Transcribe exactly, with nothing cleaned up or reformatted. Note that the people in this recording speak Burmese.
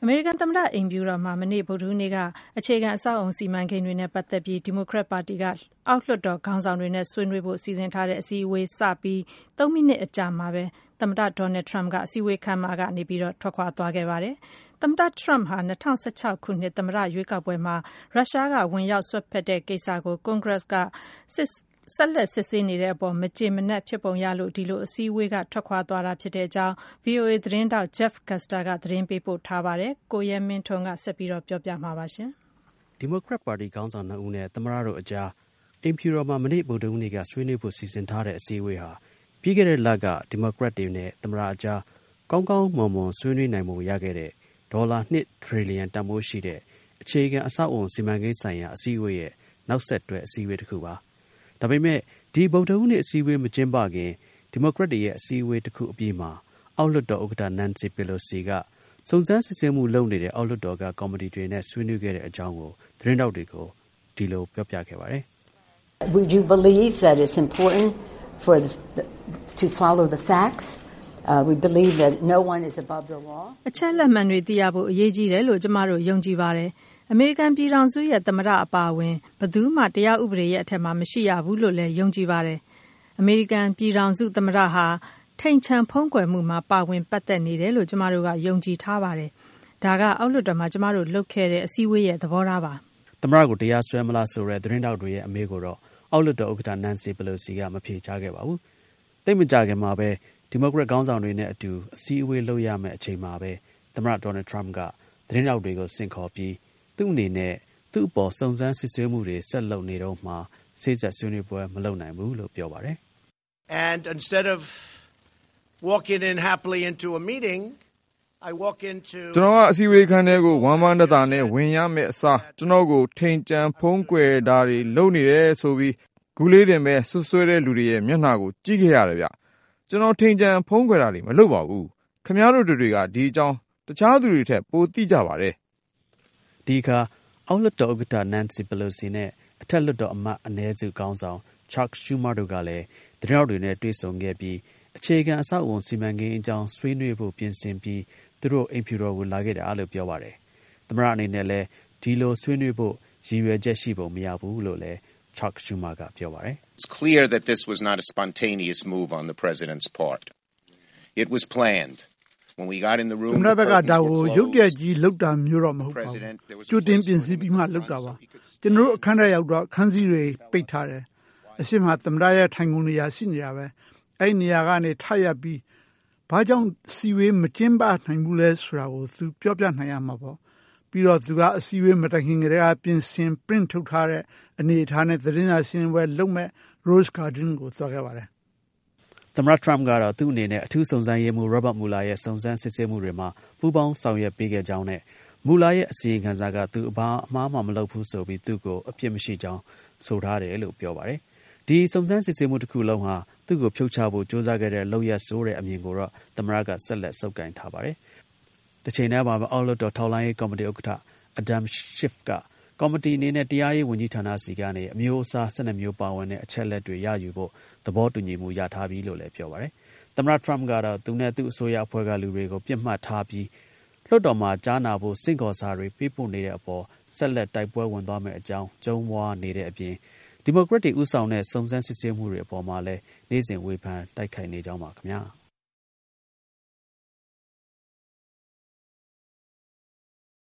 အမေရိကန်သမ္မတအိမ်ဖြူတော်မှာမနေ့ဗုဒ္ဓဟူးနေ့ကအခြေခံအဆောက်အအုံစီမံကိန်းတွေနဲ့ပတ်သက်ပြီးဒီမိုကရက်ပါတီကအောက်လွှတ်တော်ခေါင်းဆောင်တွေနဲ့ဆွေးနွေးဖို့စီစဉ်ထားတဲ့အစည်းအဝေးစပြီးသုံးမိနစ်အကြာမှာပဲသမ္မတဒေါ်နယ်ထရမ့်ကအစည်းအဝေးခန်းမကနေပြီးတော့ထွက်ခွာသွားခဲ့ပါတယ်။သမ္မတထရမ့်ဟာ၂၀၁၆ခုနှစ်သမ္မတရွေးကောက်ပွဲမှာရုရှားကဝင်ရောက်စွက်ဖက်တဲ့ကိစ္စကိုကွန်ဂရက်ကဆက်လက်စစ်ဆေးနေတဲ့အပေါ်မကျေမနပ်ဖြစ်ပုံရလို့ဒီလိုအစည်းအဝေးကထွက်ခွာသွားတာဖြစ်တဲ့အကြောင်း ဗွီအိုအေ သတင်းထောက် Jeff Custer ကသတင်းပေးပို့ထားပါတယ်။ကိုရဲမင်းထွန်းကဆက်ပြီးတော့ပြောပြမှာပါရှင်။ဒီမိုကရက်ပါတီခေါင်းဆောင်နှစ်ဦးနဲ့သမ္မတတို့အကြားအိမ်ဖြူတော်မှာမနေ့ဗုဒ္ဓဟူးနေ့ကဆွေးနွေးဖို့စီစဉ်ထားတဲ့အစည်းအဝေးဟာပြီးခဲ့တဲ့လကဒီမိုကရက်တွေနဲ့သမ္မတအကြားကောင်းကောင်းမွန်မွန်ဆွေးနွေးနိုင်မှုရခဲ့တဲ့ဒေါ်လာနှစ်ထရီလီယံတန်ဖိုးရှိတဲ့အခြေခံအဆောက်အအုံစီမံကိန်းဆိုင်ရာအစည်းအဝေးရဲ့နောက်ဆက်တွဲအစည်းအဝေးတစ်ခုပါ။ဒါပေမဲ့ဒီဗုဒ္ဓဟူးနေ့အစည်းအဝေးမကျင်းပခင်ဒီမိုကရက်တွေရဲ့အစည်းအဝေးတစ်ခုအပြီးမှာအောက်လွှတ်တော်ဥက္ကဋ္ဌ Nancy Pelosi ကစုံစမ်းစစ်ဆေးမှုလုပ်နေတဲ့အောက်လွှတ်တော်ကကော်မတီတွေနဲ့ဆွေးနွေးခဲ့တဲ့အကြောင်းကိုသတင်းထောက်တွေကိုဒီလိုပြောပြခဲ့ပါတယ်။ We do believe that it's important for the, the, to follow the facts. Uh, we believe that no one is above the law. အချက်လက်မှန်တွေသိရဖို့အရေးကြီးတယ်လို့ကျမတို့ယုံကြည်ပါတယ်။အမေရိကန်ပြည်ထောင်စုရဲ့သမ္မတအပါအဝင်ဘယ်သူမှတရားဥပဒေရဲ့အထက်မှာမရှိရဘူးလို့လည်းယုံကြည်ပါတယ်။အမေရိကန်ပြည်ထောင်စုသမ္မတဟာထိန်ချံဖုံးကွယ်မှုမှာပါဝင်ပတ်သက်နေတယ်လို့ကျမတို့ကယုံကြည်ထားပါတယ်။ဒါကအောက်လွှတ်တော်မှာကျမတို့လုပ်ခဲ့တဲ့အစည်းအဝေးရဲ့သဘောထားပါ။သမ္မတကိုတရားစွဲမလားဆိုတဲ့သတင်းထောက်တွေရဲ့အမေးကိုတော့အောက်လွှတ်တော်ဥက္ကဋ္ဌ Nancy Pelosi ကမဖြေချခဲ့ပါဘူး။သိပ်မကြာခင်မှာပဲဒီမိုကရက်ခေါင်းဆောင်တွေနဲ့အတူအစည်းအဝေးလုပ်ရမယ့်အချိန်မှာပဲသမ္မတဒေါ်နယ်ထရမ့်ကသတင်းထောက်တွေကိုဆင့်ခေါ်ပြီးသူ့အနေနဲ့သူ့အပေါ်စုံစမ်းစစ်ဆေးမှုတွေဆက်လုပ်နေတော့မှဆေးဆက်ဆွေးနွေးပွဲမလုပ်နိုင်ဘူးလို့ပြောပါတယ်။ And instead of walking in happily into a meeting, I walk into ကျွန်တော်ကအစည်းအဝေးခန်းထဲကိုဝမ်းပန်းတသာနဲ့ဝင်ရမယ့်အစားကျွန်တော်ကိုထိန်ကြံဖုံးကွယ်တာတွေလုပ်နေတယ်ဆိုပြီးဂူလေးတင်ပဲဆွဆွဲတဲ့လူတွေရဲ့မျက်နှာကိုကြည့်ခဲ့ရတယ်ဗျ။ကျွန်တော်ထိန်ကြံဖုံးကွယ်တာတွေမလုပ်ပါဘူး။ခင်ဗျားတို့တွေကဒီအကြောင်းတခြားသူတွေထက်ပိုသိကြပါတယ်။ဒီအခါအောက်လွှတ်တော်ဥက္ကဋ္ဌ Nancy Pelosi နဲ့အထက်လွှတ်တော်အမတ်အနည်းစုခေါင်းဆောင် Chuck Schumer တို့ကလည်းသတင်းထောက်တွေနဲ့တွေ့ဆုံခဲ့ပြီးအခြေခံအဆောက်အအုံစီမံကိန်းအကြောင်းဆွေးနွေးဖို့ပြင်ဆင်ပြီးသူတို့အိမ်ဖြူတော်ကိုလာခဲ့တာလို့ပြောပါတယ်။သမ္မတအနေနဲ့လည်းဒီလိုဆွေးနွေးဖို့ရည်ရွယ်ချက်ရှိပုံမရဘူးလို့လည်း Chuck Schumer ကပြောပါတယ်။ It's clear that this was not a spontaneous move on the president's part. It was planned. When we got in the room သမ္မတဘက်ကဒါကိုရုတ်တရက်ကြီးလောက်တာမျိုးတော့မဟုတ်ပါဘူး။ကြိုတင်ပြင်ဆင်ပြီးမှလောက်တာပါ။ကျွန်တော်တို့အခန်းထဲရောက်တော့အခန်းစည်းတွေပိတ်ထားတယ်။အရှိမသမ္မတရဲ့ထိုင်ကုန်နေရာရှိနေတာပဲ။အဲ့နေရာကနေထပ်ရပြီးဘာကြောင့်စီဝေးမကျင်းပနိုင်ဘူးလဲဆိုတာကိုသူပြောပြနိုင်ရမှာပေါ့။ပြီးတော့သူကအစည်းအဝေးမတိုင်ခင်ကတည်းကပြင်ဆင် print ထုတ်ထားတဲ့အနေအထားနဲ့သတင်းစာရှင်းပွဲလုပ်မဲ့ Rose Garden ကိုသွားခဲ့ပါတယ်။သမ္မတထရမ့်ကတော့သူ့အနေနဲ့အထူးစုံစမ်းရေးမှူး Robert Mueller ရဲ့စုံစမ်းစစ်ဆေးမှုတွေမှာပူးပေါင်းဆောင်ရွက်ပေးခဲ့ကြောင်းနဲ့ Mueller ရဲ့အစီရင်ခံစာကသူအဘာအမှားမှမလုပ်ဘူးဆိုပြီးသူ့ကိုအပြစ်မရှိကြောင်းဆိုထားတယ်လို့ပြောပါတယ်။ဒီစုံစမ်းစစ်ဆေးမှုတစ်ခုလုံးဟာသူ့ကိုဖြုတ်ချဖို့ကြိုးစားခဲ့တဲ့လုပ်ရက်ဆိုးတဲ့အမြင်ကိုတော့သမ္မတကဆက်လက်ဆုပ်ကိုင်ထားပါတယ်။တစ်ချိန်တည်းမှာပဲအောက်လွှတ်တော်ထောက်လှမ်းရေးကော်မတီဥက္ကဋ္ဌ Adam Schiff ကကော်မတီအနေနဲ့တရားရေးဝန်ကြီးဌာနစီကနေအမျိုးအစား၁၂မျိုးပါဝင်တဲ့အချက်လက်တွေရယူဖို့သဘောတူညီမှုရထားပြီလို့လည်းပြောပါတယ်။သမ္မတထရမ့်ကတော့သူနဲ့သူ့အစိုးရအဖွဲ့ကလူတွေကိုပြစ်မှတ်ထားပြီးလွှတ်တော်မှာကြားနာဖို့စင့်ခေါ်စာတွေပေးပို့နေတဲ့အပေါ်ဆက်လက်တိုက်ပွဲဝင်သွားမယ့်အကြောင်းကြုံးဝါးနေတဲ့အပြင်ဒီမိုကရက်တွေဥဆောင်တဲ့စုံစမ်းစစ်ဆေးမှုတွေအပေါ်မှာလည်းနေ့စဉ်ဝေဖန်တိုက်ခိုက်နေကြောင်းပါခင်ဗျာ။